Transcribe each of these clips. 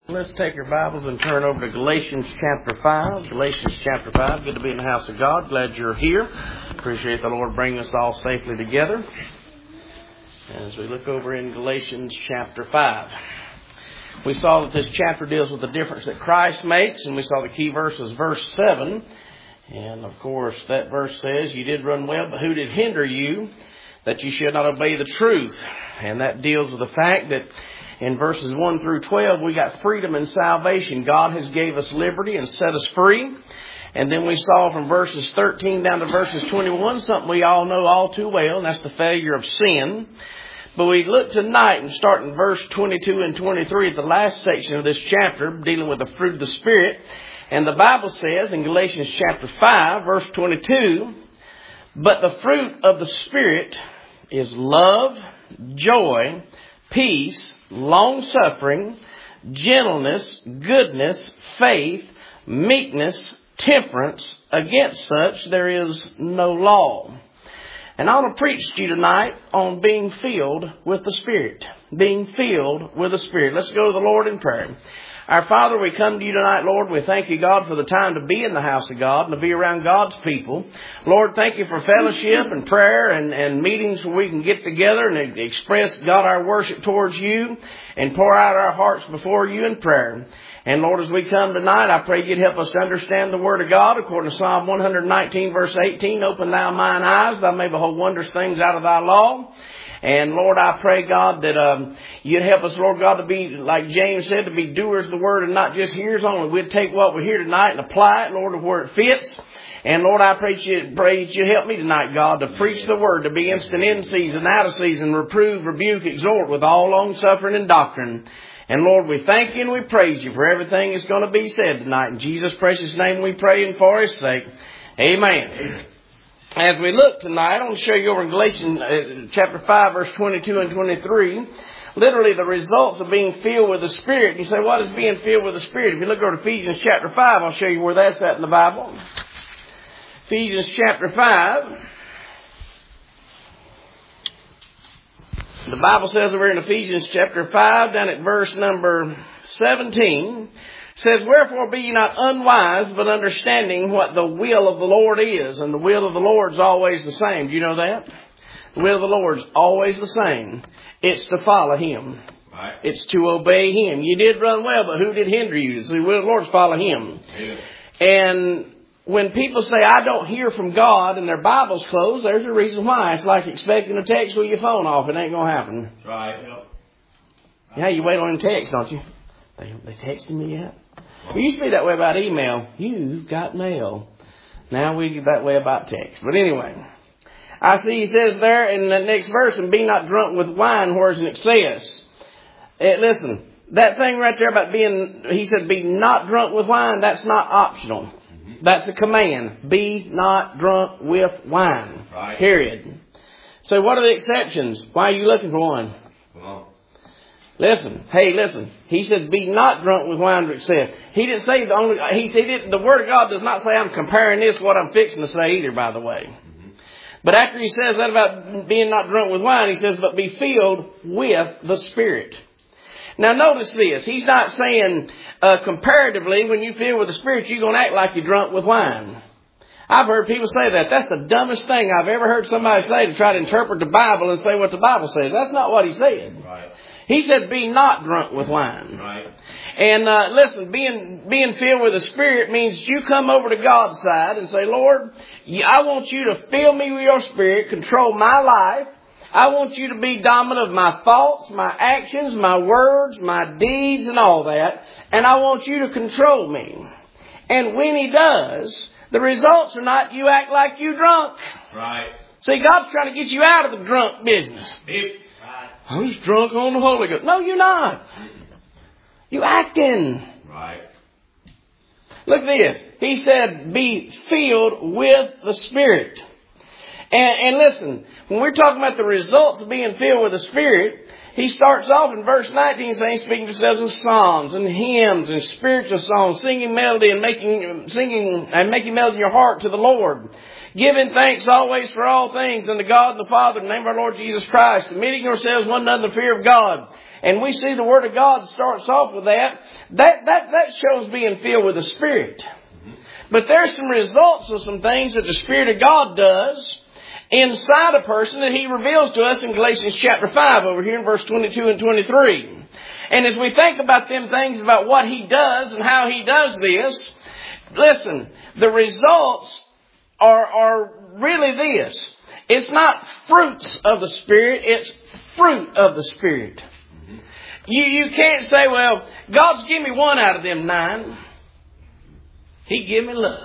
Let's take your Bibles and turn over to Galatians chapter 5. Galatians chapter 5. Good to be in the house of God. Glad you're here. Appreciate the Lord bringing us all safely together. As we look over in Galatians chapter 5. We saw that this chapter deals with the difference that Christ makes, and we saw the key verse is verse 7. And of course, that verse says, "You did run well, but who did hinder you that you should not obey the truth?" And that deals with the fact that in verses 1 through 12, we got freedom and salvation. God has gave us liberty and set us free. And then we saw from verses 13 down to verses 21, something we all know all too well, and that's the failure of sin. But we look tonight and start in verse 22 and 23 at the last section of this chapter, dealing with the fruit of the Spirit. And the Bible says in Galatians chapter 5, verse 22, "But the fruit of the Spirit is love, joy, peace, long-suffering, gentleness, goodness, faith, meekness, temperance. Against such there is no law." And I want to preach to you tonight on being filled with the Spirit. Being filled with the Spirit. Let's go to the Lord in prayer. Our Father, we come to you tonight, Lord. We thank you, God, for the time to be in the house of God and to be around God's people. Lord, thank you for fellowship and prayer and meetings where we can get together and express, God, our worship towards you and pour out our hearts before you in prayer. And Lord, as we come tonight, I pray you'd help us to understand the Word of God according to Psalm 119, verse 18. "Open thou mine eyes, thou may behold wondrous things out of thy law." And Lord, I pray, God, that you'd help us, Lord God, to be, like James said, to be doers of the word and not just hearers only. We'd take what we hear tonight and apply it, Lord, to where it fits. And Lord, I pray that you help me tonight, God, to preach the word, to be instant in season, out of season, reprove, rebuke, exhort with all long suffering and doctrine. And Lord, we thank you and we praise you for everything that's going to be said tonight. In Jesus' precious name we pray and for his sake. Amen. As we look tonight, I want to show you over in Galatians chapter 5, verse 22 and 23, literally the results of being filled with the Spirit. You say, what is being filled with the Spirit? If you look over to Ephesians chapter 5, I'll show you where that's at in the Bible. Ephesians chapter 5. The Bible says over in Ephesians chapter 5, down at verse number 17, says, "Wherefore be ye not unwise, but understanding what the will of the Lord is." And the will of the Lord is always the same. Do you know that? The will of the Lord is always the same. It's to follow Him. Right. It's to obey Him. You did run well, but who did hinder you? So the will of the Lord is follow Him. Yeah. And when people say, "I don't hear from God," and their Bible's closed, there's a reason why. It's like expecting a text with your phone off. It ain't going to happen. Right. Yeah, you wait on them text, don't you? They texting me yet? It used to be that way about email. You've got mail. Now we get that way about text. But anyway, I see he says there in the next verse, "And be not drunk with wine, whereas in excess." Listen, that thing right there about being, he said, be not drunk with wine, that's not optional. That's a command. Be not drunk with wine. Right. Period. So what are the exceptions? Why are you looking for one? Come on. Listen. He said, "Be not drunk with wine to excess." He didn't say the Word of God does not say I'm comparing this to what I'm fixing to say either, by the way. Mm-hmm. But after he says that about being not drunk with wine, he says, "But be filled with the Spirit." Now notice this. He's not saying comparatively, when you fill with the Spirit, you're going to act like you're drunk with wine. I've heard people say that. That's the dumbest thing I've ever heard somebody say, to try to interpret the Bible and say what the Bible says. That's not what he said. Right. He said, "Be not drunk with wine." Right. And listen, being filled with the Spirit means you come over to God's side and say, "Lord, I want you to fill me with your Spirit, control my life. I want you to be dominant of my thoughts, my actions, my words, my deeds, and all that. And I want you to control me." And when He does, the results are not you act like you drunk. Right. See, God's trying to get you out of the drunk business. Right. "I was drunk on the Holy Ghost." No, you're not. You acting. Right. Look at this. He said, "Be filled with the Spirit." And listen, when we're talking about the results of being filled with the Spirit, he starts off in verse 19 saying, speaking to themselves in psalms and hymns and spiritual songs, singing melody and making melody in your heart to the Lord, giving thanks always for all things unto God the Father in the name of our Lord Jesus Christ, submitting yourselves one another in the fear of God. and we see the Word of God starts off with that shows being filled with the Spirit. But there's some results of some things that the Spirit of God does inside a person that He reveals to us in Galatians chapter 5 over here in verse 22 and 23. And as we think about them things about what He does and how He does this, listen, the results are really this. It's not fruits of the Spirit, it's fruit of the Spirit. You can't say, well, God's give me 1 out of them 9. He give me love.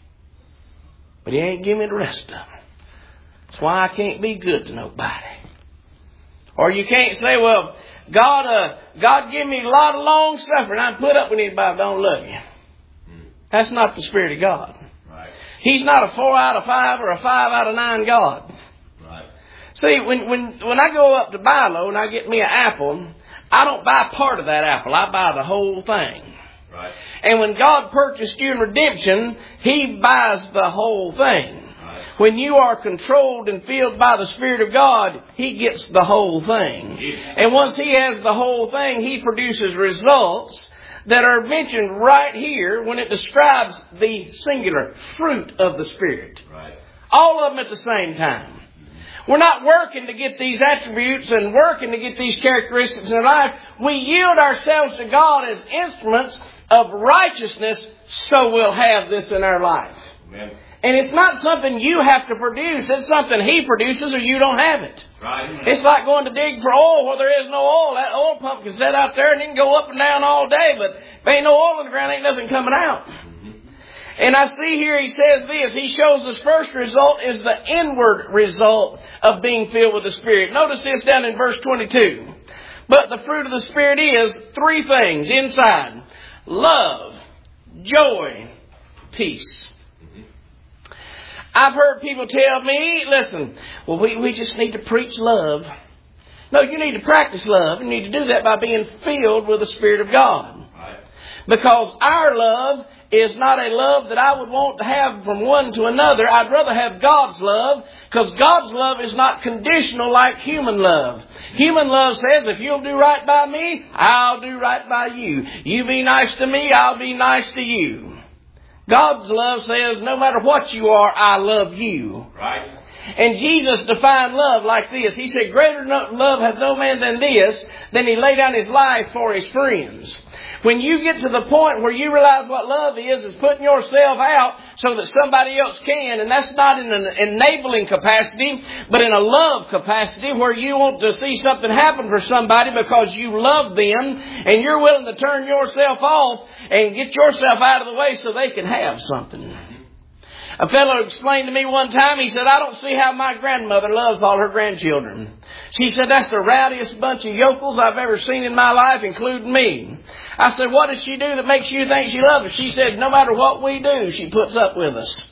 But He ain't give me the rest of them. That's why I can't be good to nobody. Or you can't say, well, God give me a lot of long suffering. I can put up with anybody that don't love you. That's not the Spirit of God. Right. He's not a 4 out of 5 or a 5 out of 9 God. Right. See, when I go up to Bilo and I get me an apple, I don't buy part of that apple. I buy the whole thing. Right. And when God purchased you in redemption, He buys the whole thing. Right. When you are controlled and filled by the Spirit of God, He gets the whole thing. Yeah. And once He has the whole thing, He produces results that are mentioned right here when it describes the singular fruit of the Spirit. Right. All of them at the same time. We're not working to get these attributes and working to get these characteristics in our life. We yield ourselves to God as instruments of righteousness, so we'll have this in our life. Amen. And it's not something you have to produce. It's something He produces or you don't have it. Right. It's like going to dig for oil where there is no oil. That oil pump can sit out there and it can go up and down all day, but if there ain't no oil in the ground, ain't nothing coming out. And I see here He says this. He shows us first result is the inward result of being filled with the Spirit. Notice this down in verse 22. But the fruit of the Spirit is 3 things inside. Love, joy, peace. I've heard people tell me, listen, well, we just need to preach love. No, you need to practice love. You need to do that by being filled with the Spirit of God. Right. Because our love is not a love that I would want to have from one to another. I'd rather have God's love, because God's love is not conditional like human love. Human love says, if you'll do right by me, I'll do right by you. You be nice to me, I'll be nice to you. God's love says, no matter what you are, I love you. Right. And Jesus defined love like this. He said, greater love hath no man than this, than He laid down His life for His friends. When you get to the point where you realize what love is putting yourself out so that somebody else can, and that's not in an enabling capacity, but in a love capacity where you want to see something happen for somebody because you love them and you're willing to turn yourself off and get yourself out of the way so they can have something. A fellow explained to me one time, he said, I don't see how my grandmother loves all her grandchildren. She said, that's the rowdiest bunch of yokels I've ever seen in my life, including me. I said, what does she do that makes you think she loves us? She said, no matter what we do, she puts up with us.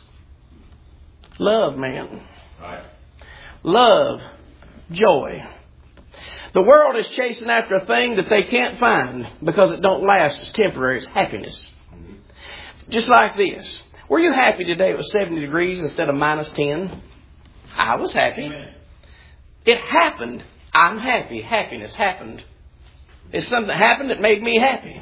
Love, man. Right. Love, joy. The world is chasing after a thing that they can't find because it don't last. It's temporary. It's happiness. Mm-hmm. Just like this. Were you happy today it was 70 degrees instead of minus 10? I was happy. Amen. It happened. I'm happy. Happiness happened. It's something that happened that made me happy.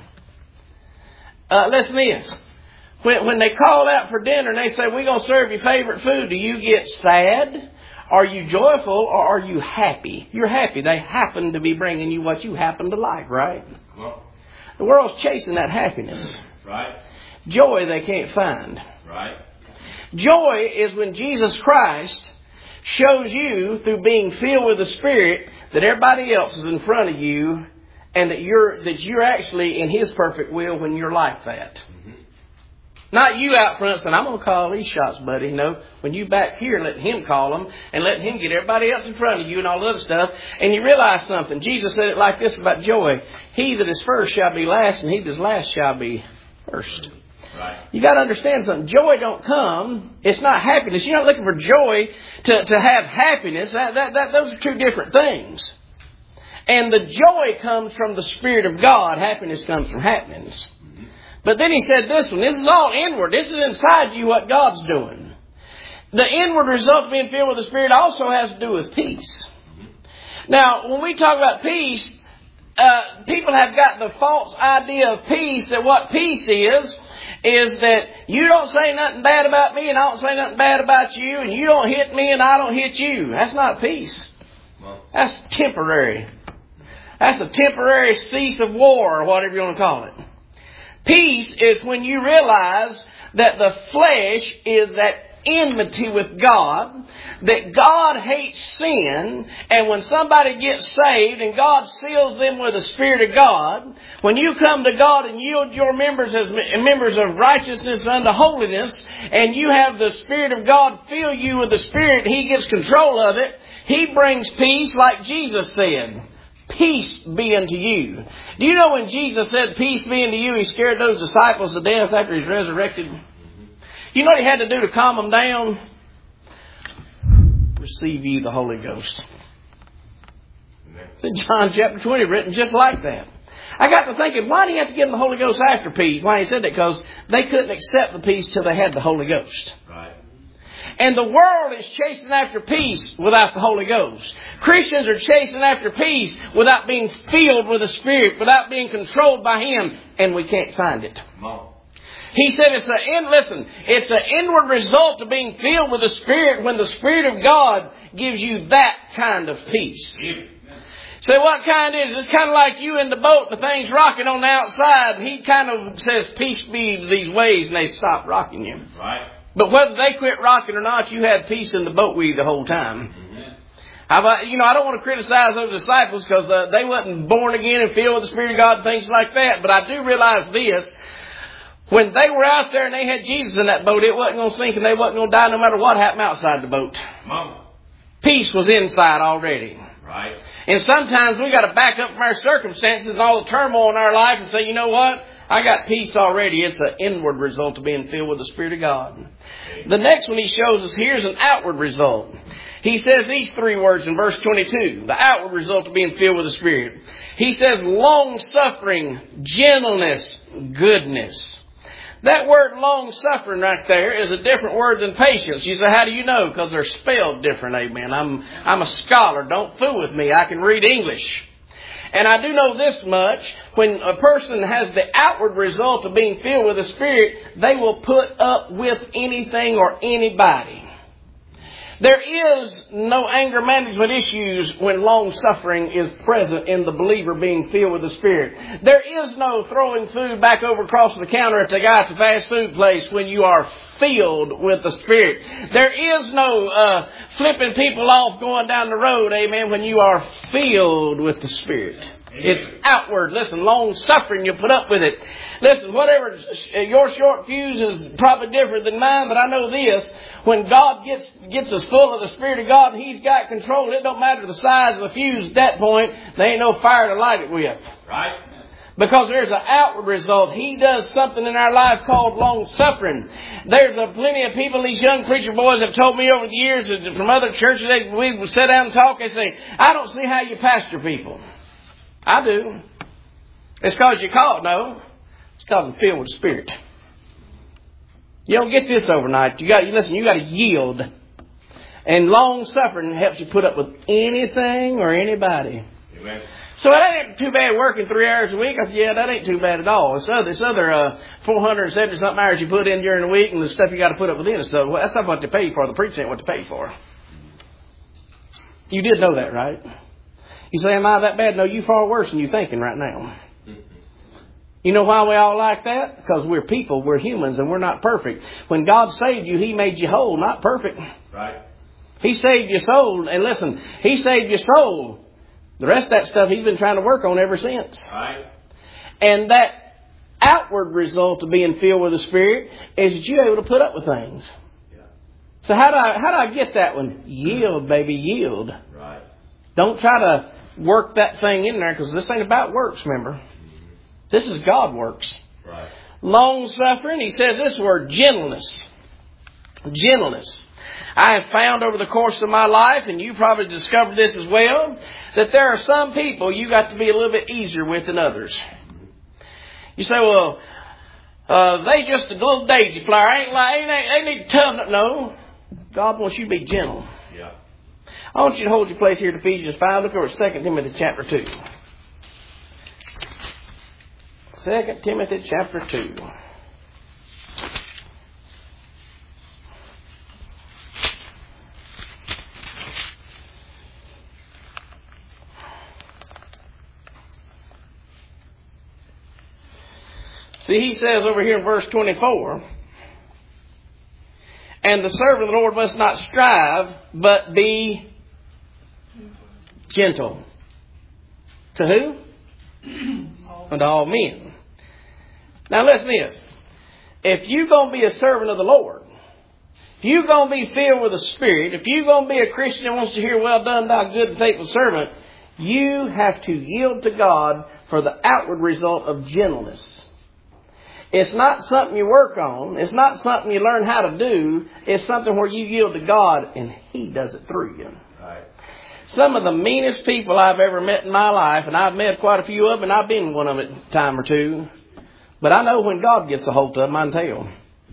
Listen to this. When they call out for dinner and they say, we're going to serve your favorite food, do you get sad? Are you joyful or are you happy? You're happy. They happen to be bringing you what you happen to like, right? Well, the world's chasing that happiness. Right. Joy they can't find. Right. Joy is when Jesus Christ shows you through being filled with the Spirit that everybody else is in front of you and that you're actually in His perfect will when you're like that. Mm-hmm. Not you out front saying, I'm going to call these shots, buddy. No, when you back here letting Him call them and letting Him get everybody else in front of you and all the other stuff. And you realize something. Jesus said it like this about joy. He that is first shall be last, and he that is last shall be first. Right. You got to understand something. Joy don't come. It's not happiness. You're not looking for joy to have happiness. Those are 2 different things. And the joy comes from the Spirit of God. Happiness comes from happiness. Mm-hmm. But then He said this one. This is all inward. This is inside you what God's doing. The inward result of being filled with the Spirit also has to do with peace. Mm-hmm. Now, when we talk about peace, people have got the false idea of peace, that what peace is that you don't say nothing bad about me and I don't say nothing bad about you, and you don't hit me and I don't hit you. That's not peace. That's temporary. That's a temporary cease of war, or whatever you want to call it. Peace is when you realize that the flesh is at enmity with God, that God hates sin, and when somebody gets saved and God seals them with the Spirit of God, when you come to God and yield your members as members of righteousness unto holiness, and you have the Spirit of God fill you with the Spirit, He gets control of it. He brings peace, like Jesus said. Peace be unto you. Do you know when Jesus said, peace be unto you, He scared those disciples to death after He's resurrected? You know what He had to do to calm them down? Receive ye the Holy Ghost. It's in John chapter 20, written just like that. I got to thinking, why do you have to give them the Holy Ghost after peace? Why He said that? Because they couldn't accept the peace till they had the Holy Ghost. Right. And the world is chasing after peace without the Holy Ghost. Christians are chasing after peace without being filled with the Spirit, without being controlled by Him, and we can't find it. He said it's an inward result of being filled with the Spirit when the Spirit of God gives you that kind of peace. So what kind is? It's kind of like you in the boat, the thing's rocking on the outside, and He kind of says, peace be to these waves, and they stop rocking you. Right. But whether they quit rocking or not, you had peace in the boat with you the whole time. I don't want to criticize those disciples because they wasn't born again and filled with the Spirit of God and things like that. But I do realize this. When they were out there and they had Jesus in that boat, it wasn't going to sink and they wasn't going to die no matter what happened outside the boat. Mama. Peace was inside already. Right. And sometimes we got to back up from our circumstances and all the turmoil in our life and say, you know what? I got peace already. It's an inward result of being filled with the Spirit of God. The next one He shows us here is an outward result. He says these three words in verse 22. The outward result of being filled with the Spirit. He says long-suffering, gentleness, goodness. That word long-suffering right there is a different word than patience. You say, how do you know? Because they're spelled different, amen. I'm a scholar. Don't fool with me. I can read English. And I do know this much. When a person has the outward result of being filled with the Spirit, they will put up with anything or anybody. There is no anger management issues when long-suffering is present in the believer being filled with the Spirit. There is no throwing food back over across the counter at the guy at the fast food place when you are filled with the Spirit. There is no flipping people off going down the road, amen, when you are filled with the Spirit. It's outward. Listen, long-suffering, you put up with it. Listen, whatever, your short fuse is probably different than mine, but I know this. When God gets us full of the Spirit of God and He's got control, it don't matter the size of the fuse at that point. There ain't no fire to light it with. Right. Because there's an outward result. He does something in our life called long-suffering. There's plenty of people, these young preacher boys have told me over the years from other churches, we would sit down and talk, they say, I don't see how you pastor people. I do. It's because you call it, no. It's because I'm filled with the Spirit. You don't get this overnight. You got to yield. And long-suffering helps you put up with anything or anybody. Amen. So that ain't too bad working 3 hours a week. I said, yeah, that ain't too bad at all. This other 470-something hours you put in during the week and the stuff you got to put up with in. So that's not what they pay for. The preacher ain't what they pay for. You did know that, right? You say, am I that bad? No, you far worse than you thinking right now. You know why we all like that? Because we're people, we're humans, and we're not perfect. When God saved you, He made you whole, not perfect. Right. He saved your soul. And listen, He saved your soul. The rest of that stuff He's been trying to work on ever since. Right. And that outward result of being filled with the Spirit is that you're able to put up with things. Yeah. So how do I get that one? Yield, baby, yield. Right. Don't try to work that thing in there because this ain't about works, remember. This is God works. Right. Long-suffering, He says this word, gentleness. Gentleness. I have found over the course of my life, and you probably discovered this as well, that there are some people you got to be a little bit easier with than others. You say, well, they just a little daisy flower. Ain't need to tell them. No. God wants you to be gentle. Yeah. I want you to hold your place here at Ephesians 5. Look over 2 Timothy chapter 2. 2 Timothy chapter 2. See, he says over here in verse 24, and the servant of the Lord must not strive, but be gentle. To who? Unto all men. Now listen to this. If you're going to be a servant of the Lord, if you're going to be filled with the Spirit, if you're going to be a Christian that wants to hear, well done, thou good and faithful servant, you have to yield to God for the outward result of gentleness. It's not something you work on. It's not something you learn how to do. It's something where you yield to God and He does it through you. Right. Some of the meanest people I've ever met in my life, and I've met quite a few of them, and I've been one of them a time or two. But I know when God gets a hold of them, I can tell.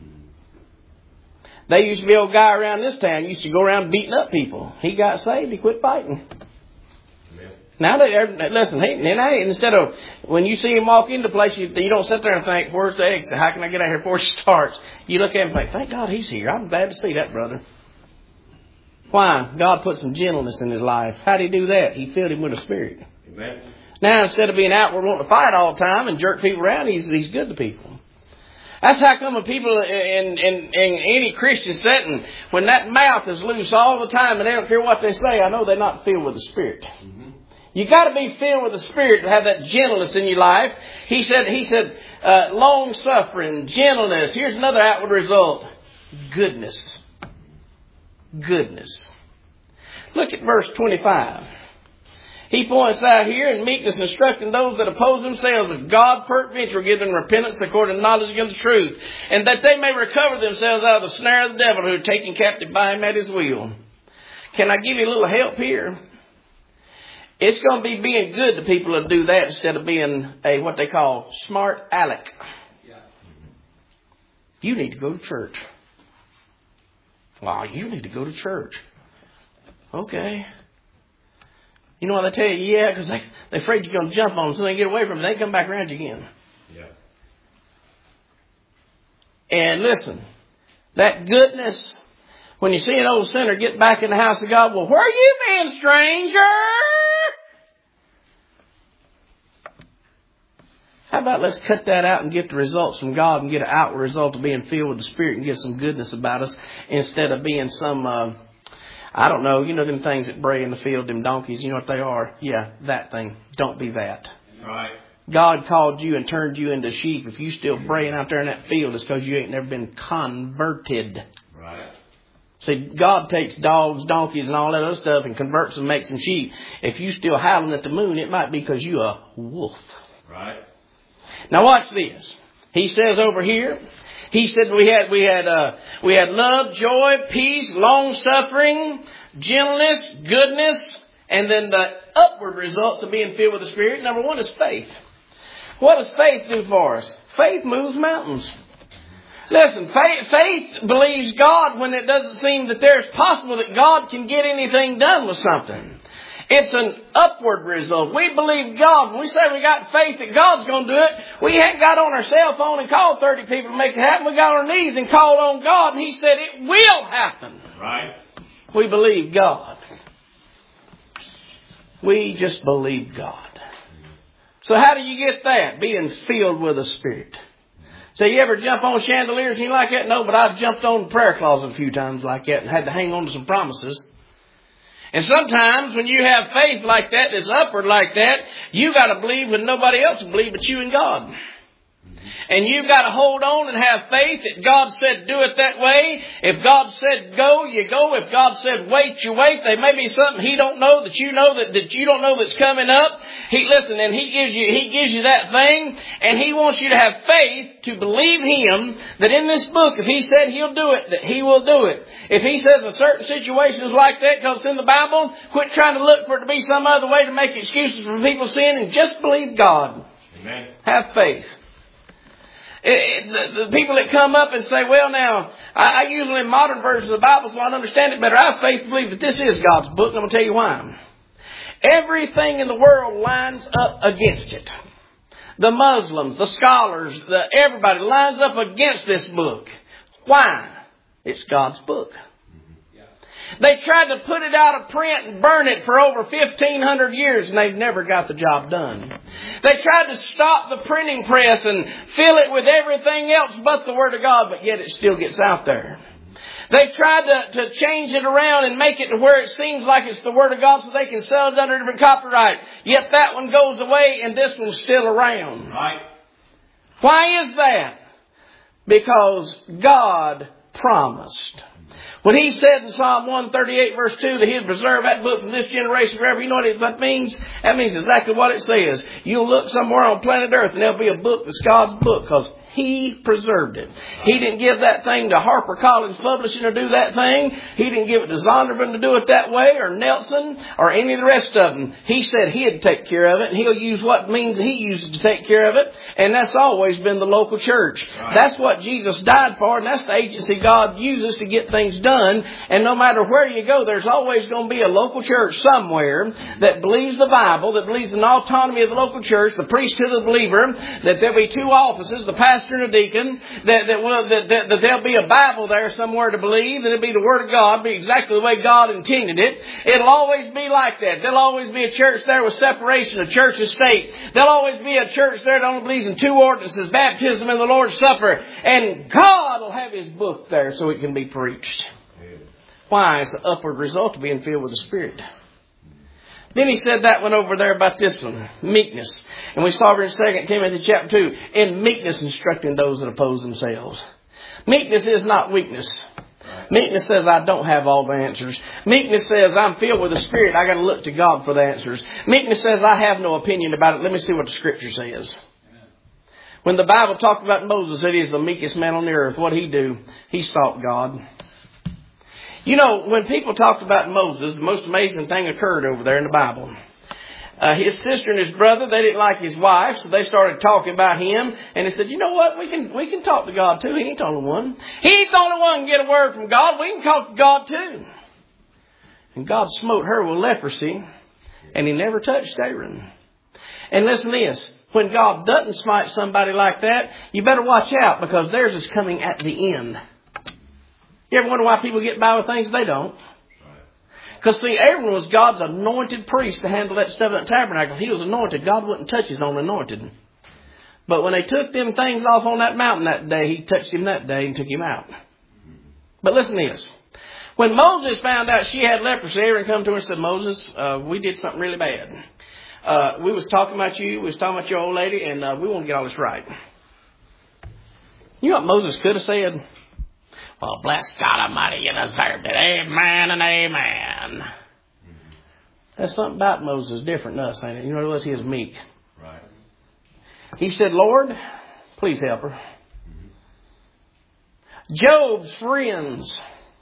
There used to be an old guy around this town used to go around beating up people. He got saved. He quit fighting. Now, listen, instead of, when you see him walk into the place, you don't sit there and think, where's the exit? How can I get out here before it starts? You look at him and think, thank God he's here. I'm glad to see that brother. Why? God put some gentleness in his life. How did He do that? He filled him with the Spirit. Amen. Now, instead of being outward wanting to fight all the time and jerk people around, he's good to people. That's how come when people in any Christian setting, when that mouth is loose all the time and they don't care what they say, I know they're not filled with the Spirit. Mm-hmm. You got to be filled with the Spirit to have that gentleness in your life. He said, long suffering, gentleness. Here's another outward result. Goodness. Goodness. Look at verse 25. He points out here, in meekness instructing those that oppose themselves, if God peradventure give them repentance according to knowledge against the truth, and that they may recover themselves out of the snare of the devil who are taken captive by him at his will. Can I give you a little help here? It's going to be being good to people that do that instead of being a what they call smart aleck. Yeah. You need to go to church. Well, you need to go to church. Okay. You know what they tell you? Yeah, because they're afraid you're going to jump on them so they get away from them. They come back around you again. Yeah. And listen, that goodness, when you see an old sinner get back in the house of God, well, where you been, stranger? How about let's cut that out and get the results from God and get an outward result of being filled with the Spirit and get some goodness about us instead of being some, I don't know, you know them things that bray in the field, them donkeys, you know what they are? Yeah, that thing. Don't be that. Right. God called you and turned you into sheep. If you still braying out there in that field, it's because you ain't never been converted. Right. See, God takes dogs, donkeys, and all that other stuff and converts them and makes them sheep. If you still howling at the moon, it might be because you're a wolf. Right. Now watch this. He says over here, he said we had love, joy, peace, long suffering, gentleness, goodness, and then the upward results of being filled with the Spirit. Number one is faith. What does faith do for us? Faith moves mountains. Listen, faith believes God when it doesn't seem that there's possible that God can get anything done with something. It's an upward result. We believe God. When we say we got faith that God's going to do it, we hadn't got on our cell phone and called 30 people to make it happen. We got on our knees and called on God, and He said it will happen. Right. We believe God. We just believe God. So how do you get that? Being filled with the Spirit. So you ever jump on chandeliers and you like that? No, but I've jumped on the prayer closet a few times like that and had to hang on to some promises. And sometimes when you have faith like that, that's upward like that, you got to believe when nobody else will believe but you and God. And you've got to hold on and have faith that God said do it that way. If God said go, you go. If God said wait, you wait. There may be something He don't know that you know that you don't know that's coming up. Listen, and He gives you that thing, and He wants you to have faith to believe Him that in this book, if He said He'll do it, that He will do it. If He says a certain situation is like that because it's in the Bible, quit trying to look for it to be some other way to make excuses for people's sin and just believe God. Amen. Have faith. The people that come up and say, well, now, I usually in modern versions of the Bible so I understand it better. I have faith to believe that this is God's book, and I'm going to tell you why. Everything in the world lines up against it. the Muslims, the scholars, everybody lines up against this book. Why? It's God's book. They tried to put it out of print and burn it for over 1,500 years, and they've never got the job done. They tried to stop the printing press and fill it with everything else but the Word of God, but yet it still gets out there. They tried to change it around and make it to where it seems like it's the Word of God so they can sell it under different copyright. Yet that one goes away and this one's still around. Right. Why is that? Because God promised. When He said in Psalm 138 verse 2 that He'd preserve that book from this generation forever, you know what that means? That means exactly what it says. You'll look somewhere on planet Earth and there'll be a book that's God's book because He preserved it. He didn't give that thing to HarperCollins Publishing to do that thing. He didn't give it to Zondervan to do it that way, or Nelson, or any of the rest of them. He said He'd take care of it, and He'll use what means He uses to take care of it, and that's always been the local church. Right. That's what Jesus died for, and that's the agency God uses to get things done. And no matter where you go, there's always going to be a local church somewhere that believes the Bible, that believes in the autonomy of the local church, the priesthood of the believer, that there'll be two offices, the pastor and a deacon, that there'll be a Bible there somewhere to believe, that it'll be the Word of God, be exactly the way God intended it. It'll always be like that. There'll always be a church there with separation of church and state. There'll always be a church there that only believes in two ordinances, baptism and the Lord's Supper. And God will have His book there so it can be preached. Why? It's an upward result of being filled with the Spirit. Then he said that one over there about this one, meekness. And we saw it in 2 Timothy chapter 2, in meekness instructing those that oppose themselves. Meekness is not weakness. Meekness says I don't have all the answers. Meekness says I'm filled with the Spirit. I got to look to God for the answers. Meekness says I have no opinion about it. Let me see what the Scripture says. When the Bible talked about Moses, that he is the meekest man on the earth. What did he do? He sought God. You know, when people talked about Moses, the most amazing thing occurred over there in the Bible. His sister and his brother, they didn't like his wife, so they started talking about him. And they said, you know what, we can talk to God too. He ain't the only one. He ain't the only one who can get a word from God. We can talk to God too. And God smote her with leprosy, and He never touched Aaron. And listen to this. When God doesn't smite somebody like that, you better watch out, because theirs is coming at the end. You ever wonder why people get by with things they don't? Because see, Aaron was God's anointed priest to handle that stuff in the tabernacle. He was anointed. God wouldn't touch His own anointed. But when they took them things off on that mountain that day, He touched him that day and took him out. But listen to this. When Moses found out she had leprosy, Aaron come to her and said, Moses, we did something really bad. We was talking about you. We was talking about your old lady, and we want to get all this right. You know what Moses could have said? Well, bless God Almighty, you deserved it. Amen and amen. That's something about Moses different than us, ain't it? You know what it was? He was meek. Right. He said, Lord, please help her. Job's friends.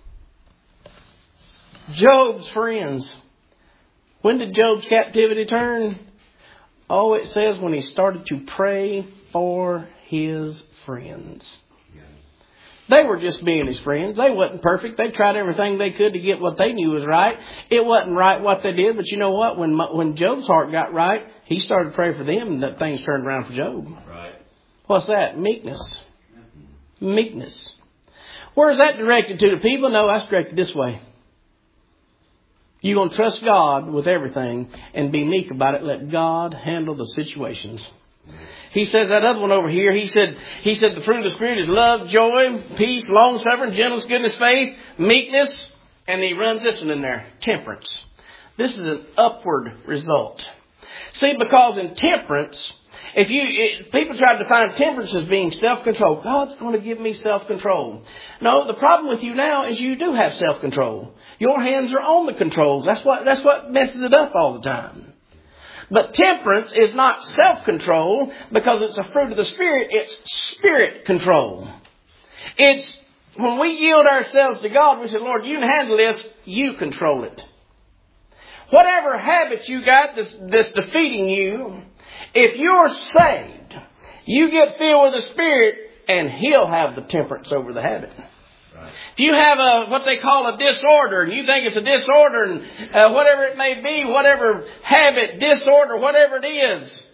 Job's friends. When did Job's captivity turn? Oh, it says when he started to pray for his friends. They were just being his friends. They wasn't perfect. They tried everything they could to get what they knew was right. It wasn't right what they did. But you know what? When Job's heart got right, he started to pray for them, and that things turned around for Job. Right. What's that? Meekness. Meekness. Where is that directed to? The people? No, that's directed this way. You're going to trust God with everything and be meek about it. Let God handle the situations. He says that other one over here, he said the fruit of the Spirit is love, joy, peace, long-suffering, gentleness, goodness, faith, meekness. And he runs this one in there, temperance. This is an upward result. See, because in temperance, people try to define temperance as being self-control. God's going to give me self-control. No, the problem with you now is you do have self-control. Your hands are on the controls. That's what messes it up all the time. But temperance is not self-control because it's a fruit of the Spirit. It's spirit control. It's when we yield ourselves to God, we say, Lord, you can handle this. You control it. Whatever habit you got that's defeating you, if you're saved, you get filled with the Spirit and He'll have the temperance over the habit. If you have what they call a disorder, and you think it's a disorder, and whatever it may be, whatever habit, disorder, whatever it is,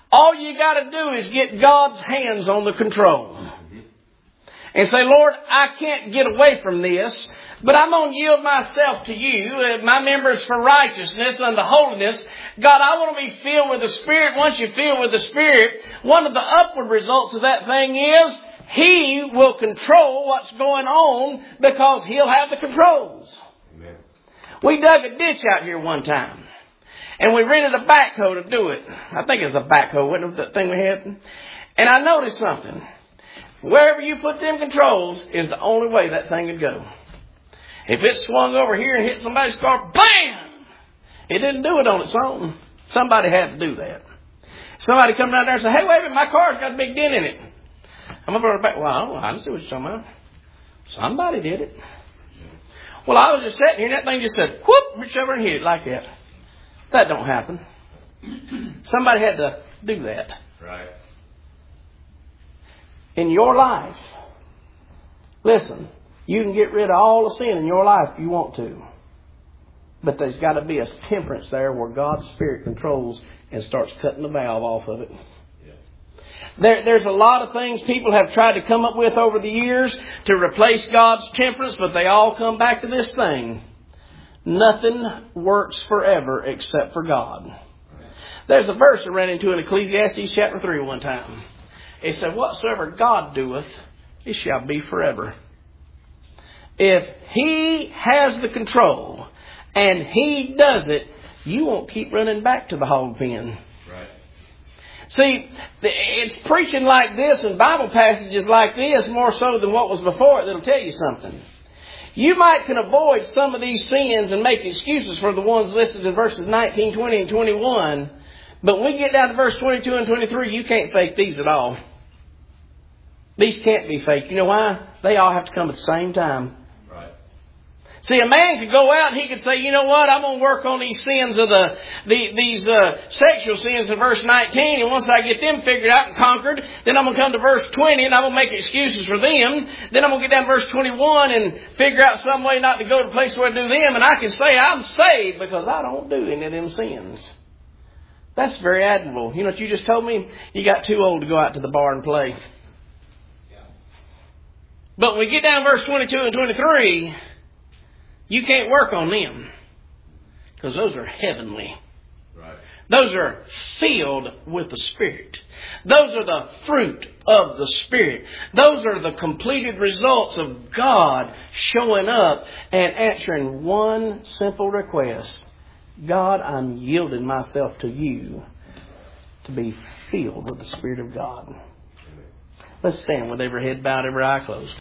All you got to do is get God's hands on the control. And say, Lord, I can't get away from this, but I'm going to yield myself to you. My members for righteousness unto holiness. God, I want to be filled with the Spirit. Once you're filled with the Spirit, one of the upward results of that thing is He will control what's going on because He'll have the controls. Amen. We dug a ditch out here one time. And we rented a backhoe to do it. I think it was a backhoe, wasn't it, that thing we had? And I noticed something. Wherever you put them controls is the only way that thing would go. If it swung over here and hit somebody's car, bam! It didn't do it on its own. Somebody had to do that. Somebody come down there and say, hey, wait a minute, my car's got a big dent in it. I'm over back. Well, I don't see what you're talking about. Somebody did it. Well, I was just sitting here and that thing just said, whoop, reach over and hit it like that. That don't happen. Somebody had to do that. Right. In your life, listen, you can get rid of all the sin in your life if you want to. But there's got to be a temperance there where God's Spirit controls and starts cutting the valve off of it. There's a lot of things people have tried to come up with over the years to replace God's temperance, but they all come back to this thing. Nothing works forever except for God. There's a verse I ran into in Ecclesiastes chapter 3 one time. It said, whatsoever God doeth, it shall be forever. If He has the control and He does it, you won't keep running back to the hog pen. Right. See, it's preaching like this and Bible passages like this more so than what was before it that'll tell you something. You might can avoid some of these sins and make excuses for the ones listed in verses 19, 20, and 21. But when we get down to verse 22 and 23, you can't fake these at all. These can't be faked. You know why? They all have to come at the same time. Right. See, a man could go out and he could say, you know what, I'm going to work on these sins of these sexual sins in verse 19. And once I get them figured out and conquered, then I'm going to come to verse 20 and I'm going to make excuses for them. Then I'm going to get down to verse 21 and figure out some way not to go to the place where I do them. And I can say I'm saved because I don't do any of them sins. That's very admirable. You know what you just told me? You got too old to go out to the bar and play. But when we get down to verse 22 and 23, you can't work on them. Because those are heavenly. Right. Those are filled with the Spirit. Those are the fruit of the Spirit. Those are the completed results of God showing up and answering one simple request. God, I'm yielding myself to you to be filled with the Spirit of God. Let's stand with every head bowed, every eye closed.